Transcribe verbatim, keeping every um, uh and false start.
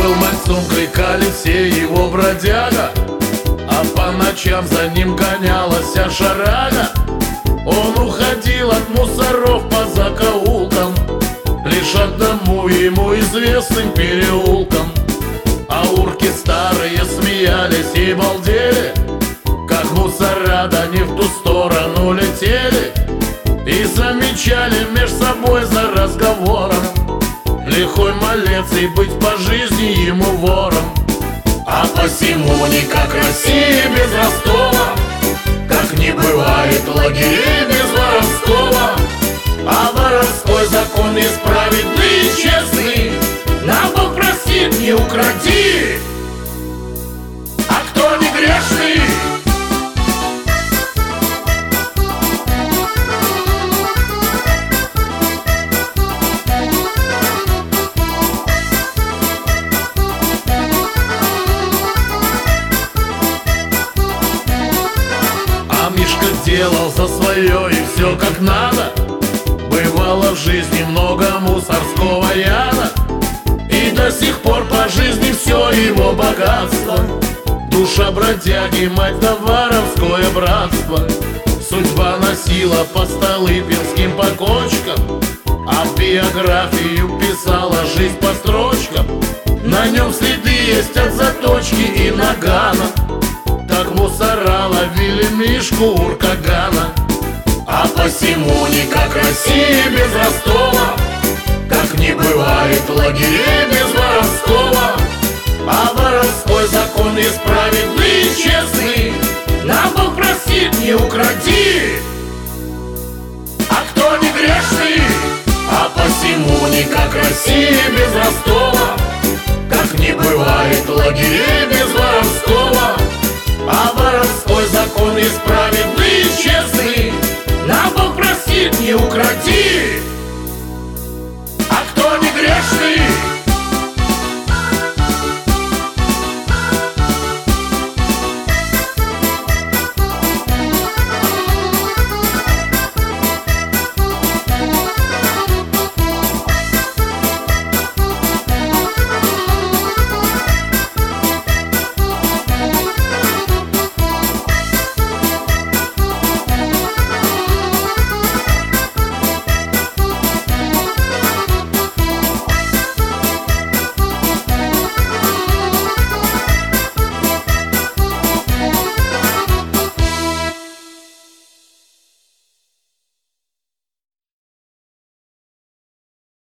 был мальцом, крикали все его бродяга, а по ночам за ним гонялась шарага. Он уходил от мусоров по закоулкам, лишь одному ему известным переулкам. А урки старые смеялись и балдели, как мусора да не в ту сторону летели, и замечали меж собой за разговором: лихой малец и быть по жизни ему вором. А посему никак Россия без Ростова, как не бывает лагерей без воровского. А воровской закон есть праведный и честный, нам Бог простит, не укради. А кто не грешный? Мишка делал за свое и все как надо. Бывало в жизни много мусорского яда, и до сих пор по жизни все его богатство. Душа бродяги, мать да воровское братство. Судьба носила по столыпинским покочкам, а в биографию писала жизнь по строчкам. На нем следы есть от заточки и нагана, так мусора ловили Мишку Уркагана. А посему никак Россия без Ростова, как не бывает лагерей без воровского. А воровской закон есть праведный и честный, нам Бог простит, не укради. А кто не грешный? А посему никак Россия без Ростова, как не бывает лагерей без воровского. А воровской закон есть праведный и честный, нам Бог простит, не укради.